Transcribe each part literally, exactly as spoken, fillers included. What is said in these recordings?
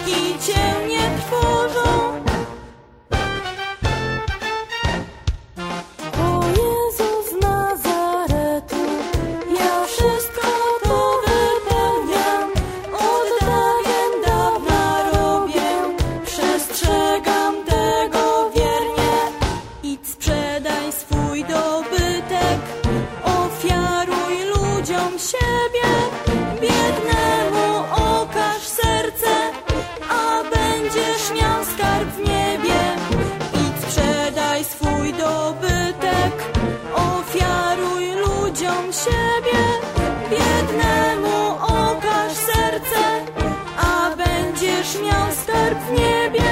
smutki cię nie trwożą. O Jezu z Nazaretu, ja wszystko to wypełniam, od dawien dawna robię, przestrzegam tego wiernie. Idź sprzedaj swój dobytek, ofiaruj ludziom siebie, biednemu okaż serce, a będziesz miał skarb w niebie. Idź sprzedaj swój dobytek, ofiaruj ludziom siebie, biednemu okaż serce, a będziesz miał skarb w niebie.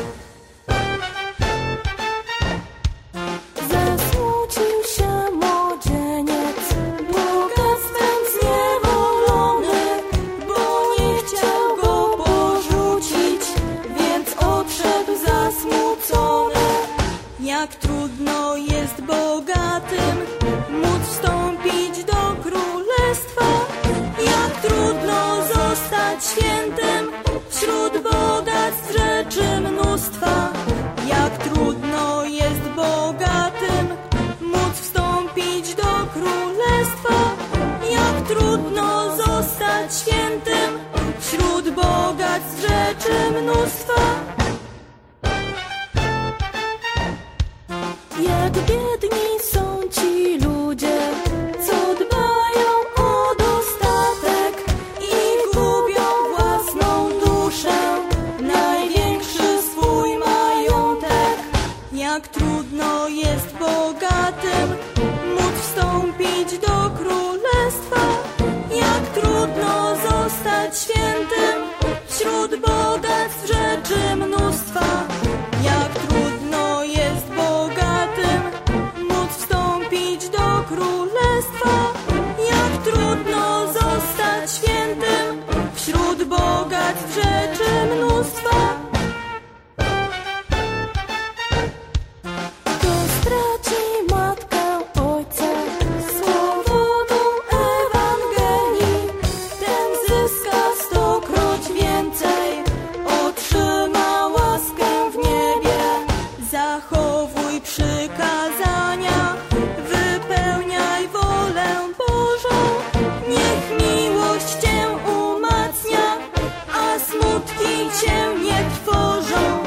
Zasmucił się młodzieniec, bogactwem zniewolony, bo nie chciał go porzucić, więc odszedł zasmucony. Jak trudno jest bogatym móc wstąpić do królestwa, jak trudno zostać świętym wśród bogactw rzeczy mnóstwa. Jak trudno jest bogatym móc wstąpić do królestwa, jak trudno zostać świętym wśród bogactw rzeczy mnóstwa. Jak biedni są ci ludzie, co dbają o dostatek i gubią własną duszę, największy swój majątek. Jak trudno jest bogatym móc wstąpić do królestwa, jak trudno zostać świętym wśród bogactw rzeczy mnóstwa. Jak trudno jest bogatym móc wstąpić do królestwa, jak trudno zostać świętym wśród bogactw rzeczy mnóstwa. Kto straci matkę, ojca z powodu Ewangelii, ten zyska stokroć więcej, otrzyma łaskę w niebie. Zachowuj przykazania, wypełniaj wolę Bożą, niech miłość cię umacnia, a smutki cię nie trwożą.